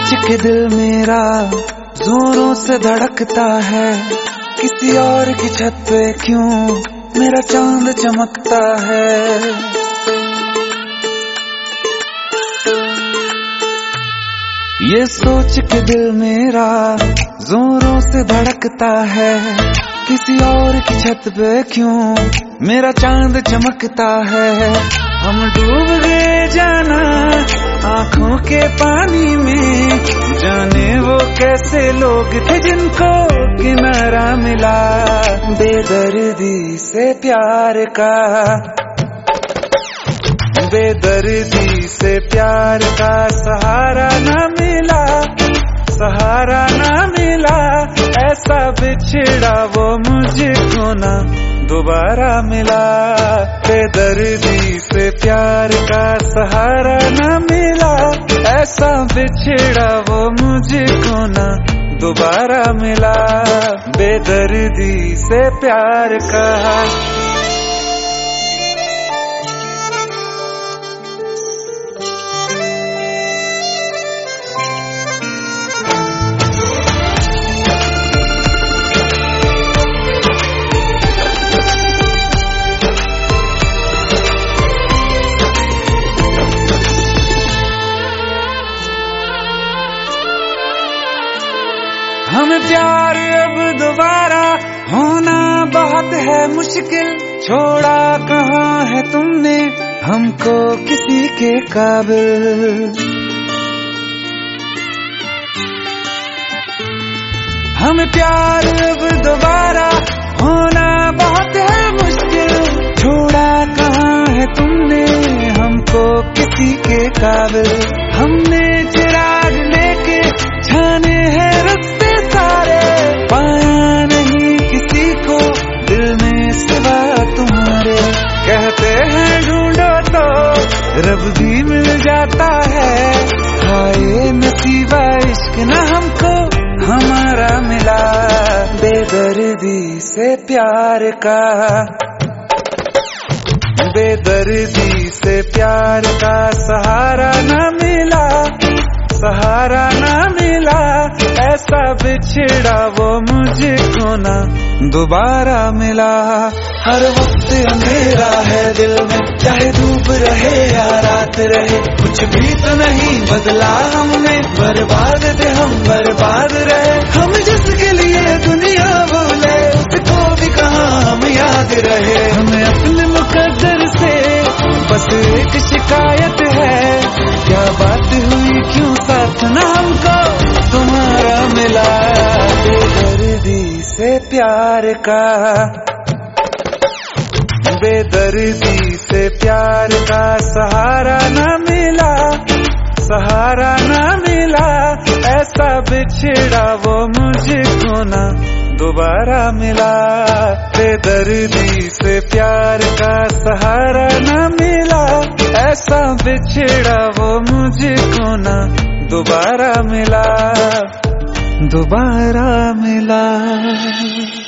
सोच के दिल मेरा जोरों से धड़कता है, किसी और की छत पे क्यों मेरा चांद चमकता है। ये सोच के दिल मेरा जोरों से धड़कता है, किसी और की छत पे क्यों मेरा चांद चमकता है। हम डूब गए जाना आंखों के पानी में, जाने वो कैसे लोग थे जिनको किनारा मिला। बेदर्दी से प्यार का, बेदर्दी से प्यार का सहारा ना मिला, सहारा ना मिला। ऐसा बिछड़ा वो मुझको ना दोबारा मिला। बेदर्दी से प्यार का सहारा ना मिला, ऐसा बिछड़ा वो मुझको ना दोबारा मिला। बेदर्दी से प्यार का। हमें प्यार अब दोबारा होना बहुत है मुश्किल, छोड़ा कहाँ है तुमने हमको किसी के काबिल। हमें प्यार अब दोबारा होना बहुत है मुश्किल, छोड़ा कहाँ है तुमने हमको किसी के काबिल। हमने चिराग लेके छाने हैं रस्ते सारे, पाया नहीं किसी को दिल में सिवा तुम्हारे। कहते हैं ढूंढो तो रब भी मिल जाता है, हाय नसीबा इश्क न हमको हमारा मिला। बेदर्दी से प्यार का, बेदर्दी से प्यार का सहारा न मिला, सहारा ना मिला। ऐसा बिछड़ा वो मुझको ना दोबारा मिला। हर वक्त अंधेरा है दिल में, चाहे धूप रहे या रात रहे, कुछ भी तो नहीं बदला हमने। बर्बाद थे हम, बर्बाद रहे हम, जिसके लिए दुनिया बोले उसको भी कहाँ हम याद रहे। हमें अपने मुकद्दर से बस एक शिकायत है, क्या बात हुई क्यों साथ ना हमको तुम्हारा मिला। बेदर्दी से प्यार का, बेदर्दी से प्यार का सहारा ना मिला, सहारा ना मिला। ऐसा बिछड़ा वो मुझको ना दोबारा मिला। बेदर्दी से प्यार का सहारा ना मिला, ऐसा बिछड़ा वो मुझको ना दोबारा मिला, दोबारा मिला।